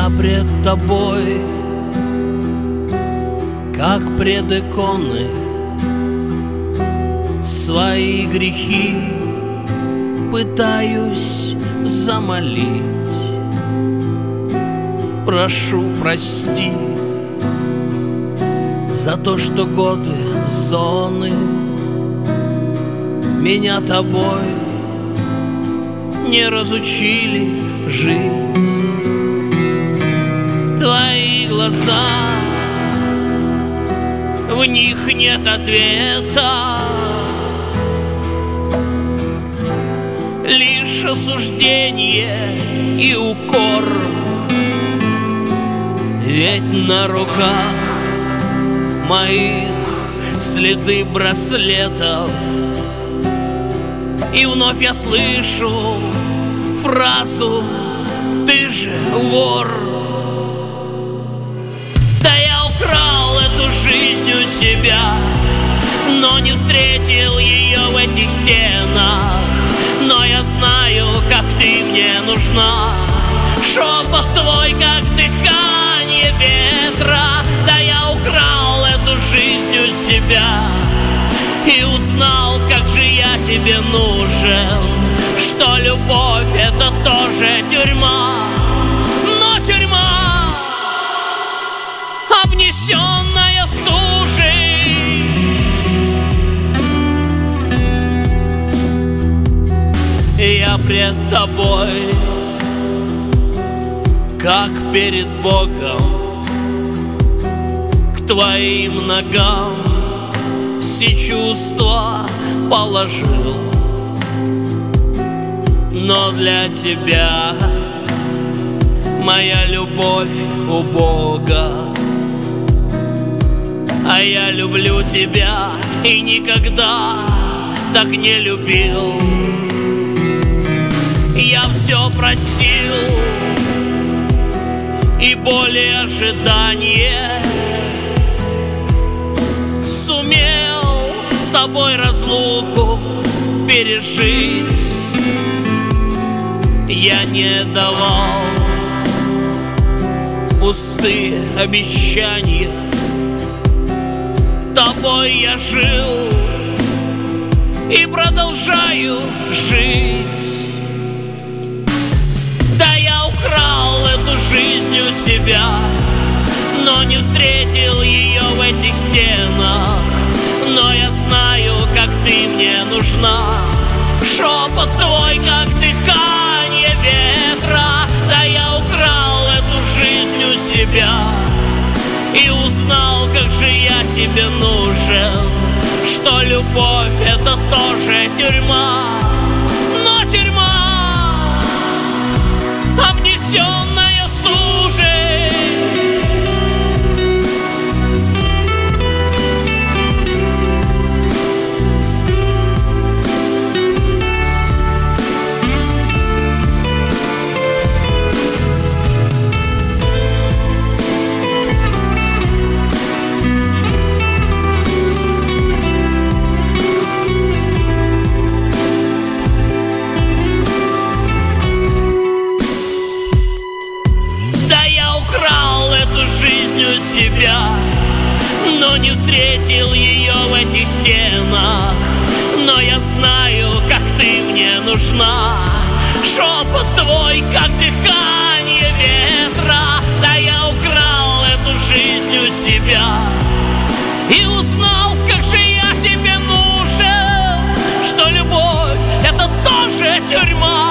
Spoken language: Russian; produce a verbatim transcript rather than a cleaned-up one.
Я пред тобой, как пред иконой, свои грехи пытаюсь замолить. Прошу, прости за то, что годы зоны меня тобой не разучили жить. Твои глаза, в них нет ответа, лишь осуждение и укор. Ведь на руках моих следы браслетов, и вновь я слышу фразу: ты же вор. Да я украл эту жизнь у себя, но не встретил ее в этих стенах. Но я знаю, как ты мне нужна, шепот твой, как дыхание ветра. Да я украл эту жизнь у себя и узнал, как же я тебе нужен, что любовь — это тоже тюрьма. Но тюрьма, обнесенная стужей. Я пред тобой, как перед Богом, к твоим ногам все чувства положил. Но для тебя моя любовь у Бога, а я люблю тебя и никогда так не любил. Я все просил, и боль и ожидание, сумел с тобой разлуку пережить. Я не давал пустые обещания, тобой я жил и продолжаю жить. Да я украл эту жизнь у себя, но не встретил ее в этих стенах. Но я знаю, как ты мне нужна, шепот твой, как дыхание ветра. Да я украл эту жизнь у себя и узнал, как же я тебе нужен, что любовь — это тоже тюрьма. Но тюрьма, обнесенная стужей. Себя, но не встретил ее в этих стенах. Но я знаю, как ты мне нужна, шепот твой, как дыхание ветра. Да я украл эту жизнь у себя и узнал, как же я тебе нужен, что любовь — это тоже тюрьма.